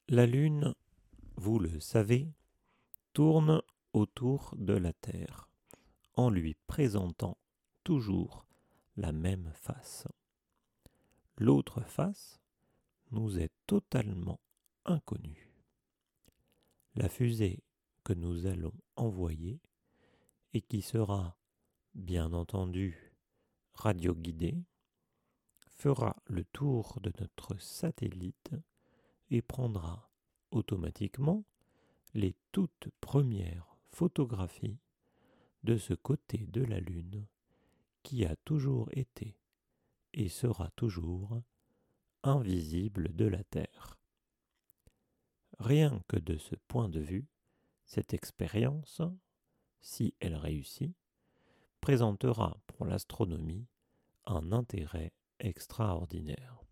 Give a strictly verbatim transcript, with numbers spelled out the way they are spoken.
La Lune, vous le savez, tourne autour de la Terre en lui présentant toujours la même face. L'autre face nous est totalement inconnue. La fusée que nous allons envoyer et qui sera, bien entendu, radioguidée, fera le tour de notre satellite et prendra automatiquement les toutes premières photographies de ce côté de la Lune qui a toujours été et sera toujours invisible de la Terre. Rien que de ce point de vue, cette expérience, si elle réussit, présentera pour l'astronomie un intérêt extraordinaire.